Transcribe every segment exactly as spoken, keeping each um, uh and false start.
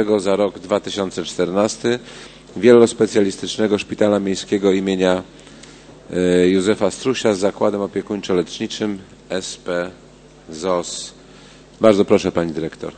finansowego za rok dwa tysiące czternasty Wielospecjalistycznego Szpitala Miejskiego imienia Józefa Strusia z Zakładem Opiekuńczo-Leczniczym S P Z O S. Bardzo proszę pani dyrektor.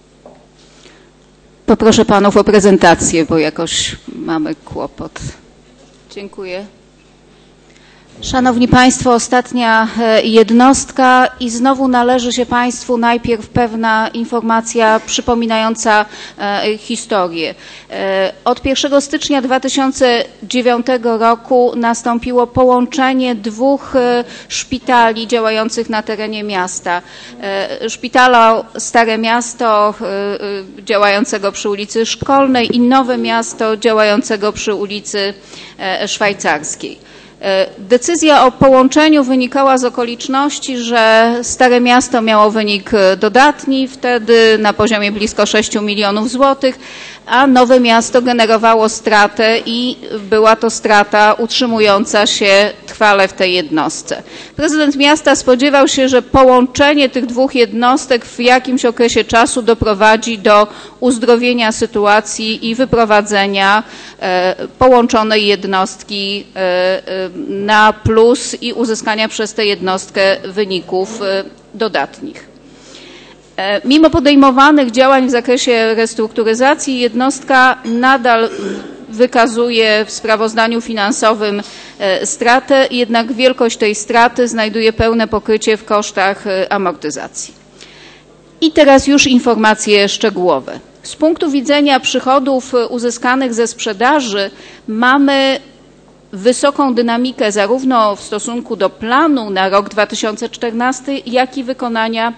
Poproszę panów o prezentację, bo jakoś mamy kłopot. Dziękuję. Szanowni Państwo, ostatnia jednostka i znowu należy się Państwu najpierw pewna informacja przypominająca historię. Od pierwszego stycznia dwa tysiące dziewiątego roku nastąpiło połączenie dwóch szpitali działających na terenie miasta. Szpitala Stare Miasto działającego przy ulicy Szkolnej i Nowe Miasto działającego przy ulicy Szwajcarskiej. Decyzja o połączeniu wynikała z okoliczności, że Stare Miasto miało wynik dodatni, wtedy na poziomie blisko sześciu milionów złotych, a Nowe Miasto generowało stratę i była to strata utrzymująca się trwale w tej jednostce. Prezydent miasta spodziewał się, że połączenie tych dwóch jednostek w jakimś okresie czasu doprowadzi do uzdrowienia sytuacji i wyprowadzenia e, połączonej jednostki e, na plus i uzyskania przez tę jednostkę wyników e, dodatnich. Mimo podejmowanych działań w zakresie restrukturyzacji jednostka nadal wykazuje w sprawozdaniu finansowym stratę, jednak wielkość tej straty znajduje pełne pokrycie w kosztach amortyzacji. I teraz już informacje szczegółowe. Z punktu widzenia przychodów uzyskanych ze sprzedaży mamy wysoką dynamikę zarówno w stosunku do planu na rok dwa tysiące czternasty, jak i wykonania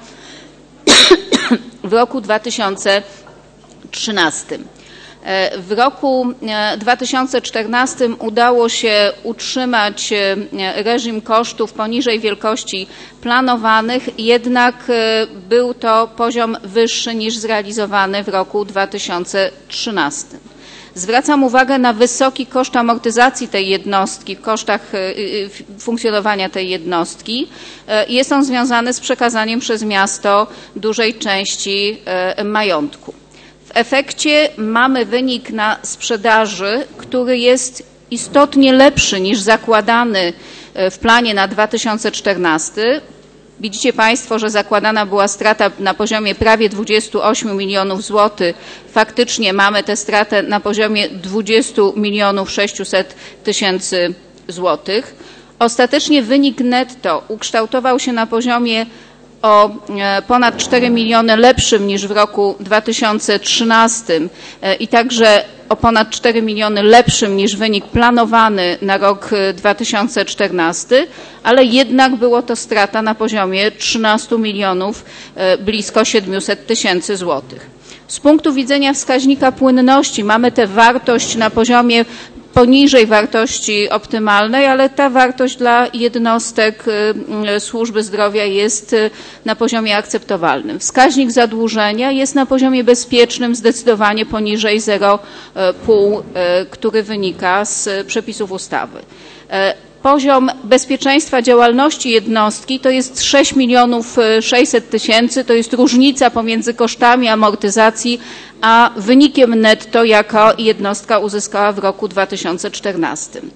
w roku dwa tysiące trzynastym. W roku dwa tysiące czternastym udało się utrzymać reżim kosztów poniżej wielkości planowanych, jednak był to poziom wyższy niż zrealizowany w roku dwa tysiące trzynastym. Zwracam uwagę na wysoki koszt amortyzacji tej jednostki, w kosztach funkcjonowania tej jednostki. Jest on związany z przekazaniem przez miasto dużej części majątku. W efekcie mamy wynik na sprzedaży, który jest istotnie lepszy niż zakładany w planie na dwa tysiące czternasty. Widzicie Państwo, że zakładana była strata na poziomie prawie dwudziestu ośmiu milionów złotych. Faktycznie mamy tę stratę na poziomie dwudziestu milionów sześciuset tysięcy złotych. Ostatecznie wynik netto ukształtował się na poziomie o ponad cztery miliony lepszym niż w roku dwa tysiące trzynastym i także o ponad cztery miliony lepszym niż wynik planowany na rok dwa tysiące czternasty, ale jednak było to strata na poziomie trzynastu milionów, blisko siedmiuset tysięcy złotych. Z punktu widzenia wskaźnika płynności mamy tę wartość na poziomie poniżej wartości optymalnej, ale ta wartość dla jednostek służby zdrowia jest na poziomie akceptowalnym. Wskaźnik zadłużenia jest na poziomie bezpiecznym, zdecydowanie poniżej zero przecinek pięć, który wynika z przepisów ustawy. Poziom bezpieczeństwa działalności jednostki to jest sześć milionów sześćset tysięcy, to jest różnica pomiędzy kosztami amortyzacji a wynikiem netto, jaka jednostka uzyskała w roku dwa tysiące czternastym.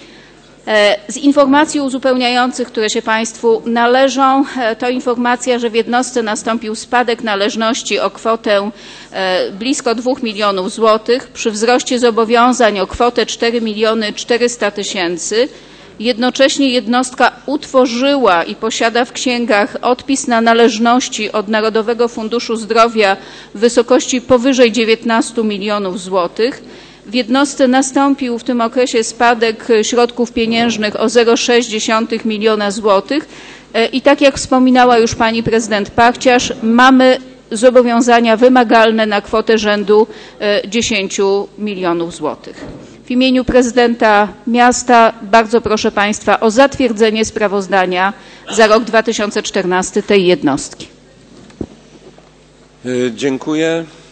Z informacji uzupełniających, które się Państwu należą, to informacja, że w jednostce nastąpił spadek należności o kwotę blisko dwóch milionów złotych przy wzroście zobowiązań o kwotę cztery miliony czterysta tysięcy. Jednocześnie jednostka utworzyła i posiada w księgach odpis na należności od Narodowego Funduszu Zdrowia w wysokości powyżej dziewiętnastu milionów złotych. W jednostce nastąpił w tym okresie spadek środków pieniężnych o zero przecinek sześć miliona złotych i tak jak wspominała już pani prezydent Parciarz, mamy zobowiązania wymagalne na kwotę rzędu dziesięciu milionów złotych. W imieniu prezydenta miasta bardzo proszę Państwa o zatwierdzenie sprawozdania za rok dwa tysiące czternasty tej jednostki. Dziękuję.